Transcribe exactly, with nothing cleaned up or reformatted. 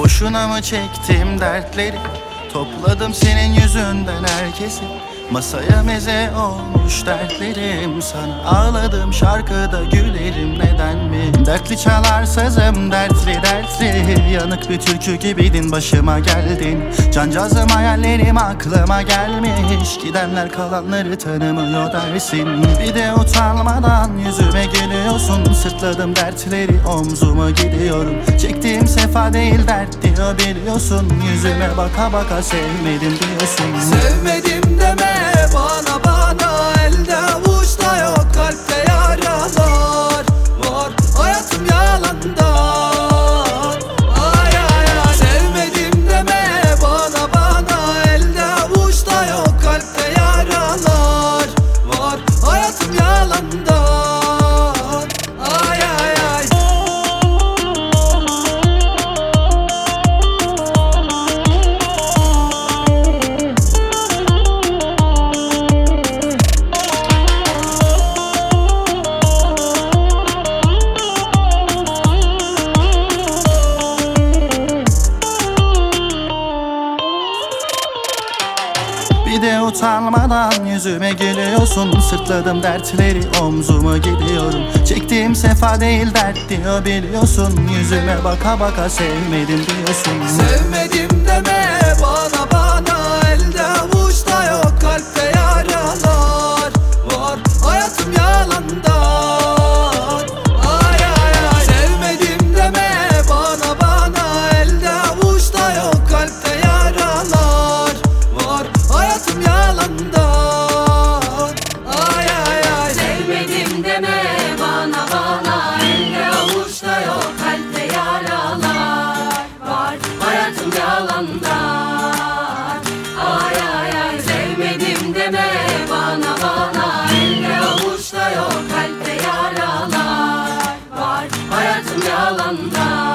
Boşuna mı çektim dertleri? Topladım senin yüzünden herkesi. Masaya meze olmuş dertlerim. Sana ağladım şarkıda gülerim, neden mi? Dertli çalar sazım, dertli dertli. Yanık bir türkü gibiydin, başıma geldin. Cancağızım hayallerim aklıma gelmiş. Gidenler kalanları tanımıyor dersin. Bir de utanmadan yüzüme gülüyorsun. Sırtladım dertleri, omzuma gidiyorum. Çektiğim sefa değil dert diyor biliyorsun. Yüzüme baka baka sevmedim diyorsun. Sevmedim deme bana bana, elde avuçta yok, kalpte yaralar var, hayatım yalandan. Ay ay ay. Sevmedim deme bana bana, elde avuçta yok, kalpte yaralar var, hayatım yalandan. Ay ay ay. Bir de utanmadan yüzüme gülüyorsun. Sırtladım dertleri, omzuma gidiyorum. Çektiğim sefa değil dert diyor biliyorsun. Yüzüme baka baka sevmedim diyorsun. Sevmedim deme bana bana, elde avuçta yok, kalpte yaralar var, hayatım yalandan. Ay ay ay. Sevmedim deme bana bana, elde avuçta yok, kalpte yaralar var, hayatım yalandan. Ay ay ay. Sevmedim deme bana bana, elde avuçta yok, kalpte yaralar var, hayatım yalandan. Ay ay ay. Sevmedim deme bana bana, elde avuçta yok, kalpte yaralar var, hayatım yalandan.